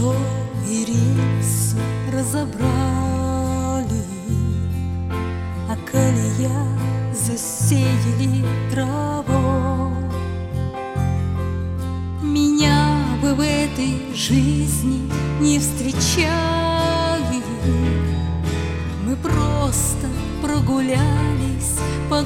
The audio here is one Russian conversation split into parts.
что ирис разобрали, а колея засеяли травой. Меня бы в этой жизни не встречали, мы просто прогулялись под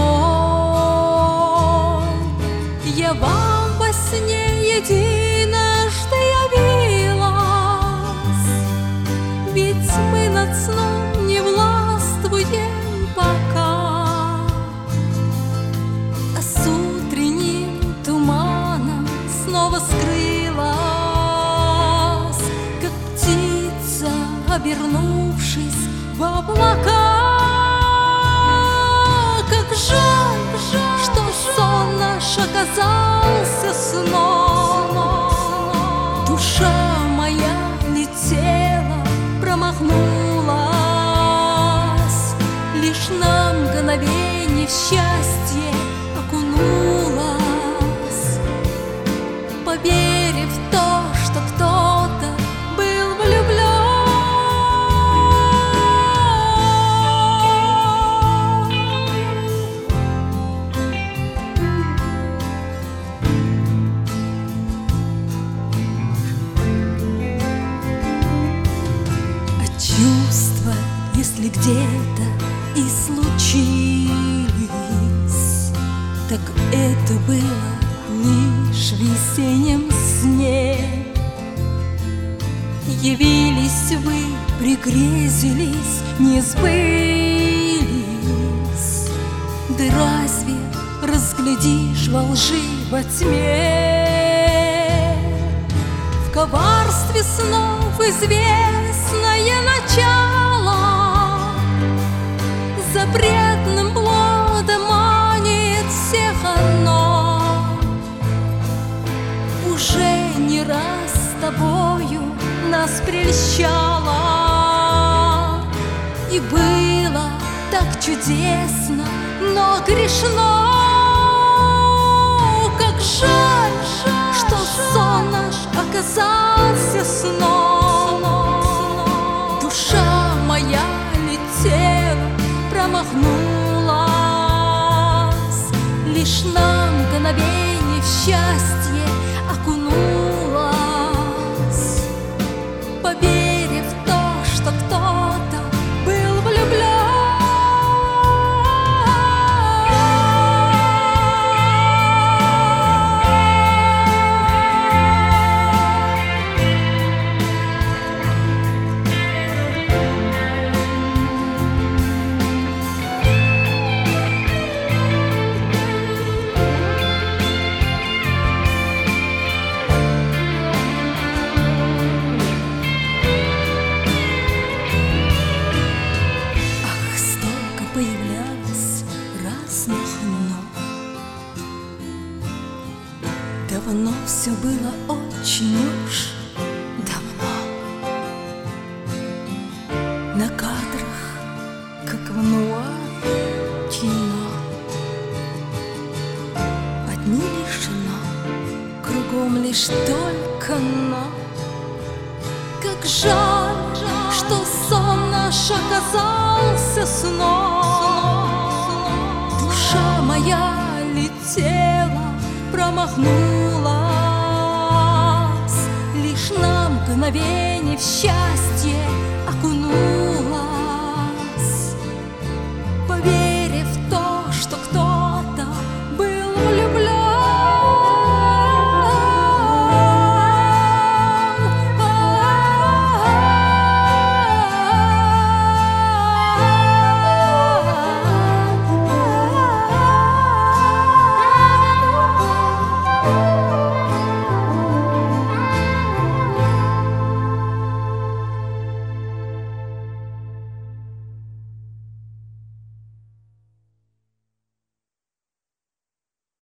луной. Я вам во сне единожды явилась, ведь мы над сном не властвуем пока. А с утренним туманом снова скрылась, как птица, обернувшись в облака. Как жаль, что сон наш оказался сном. Душа моя летела, промахнулась, лишь на мгновенье в счастье окунулась, поверив в то, что кто-то был влюблен. Чувства, если где-то и случились, так это было лишь в весеннем сне. Явились вы, пригрезились, не сбылись. Да разве разглядишь во лжи, во тьме? В коварстве снов известное начало, запретным плодом манит всех оно. Уже не раз с тобою нас прельщало, и было так чудесно, но грешно. Как жаль, что сон наш оказался сном. Душа моя летела, промахнулась, лишь на мгновенье в счастье окунулась, поверив в то, что кто-то был влюблен. Появлялось разных ног. Давно все было, очень уж давно. На кадрах, как в нуаре кино, одни лишь но, кругом лишь только но. Как жаль, что сон наш оказался сном. Душа моя летела, промахнулась, лишь на мгновенье в счастье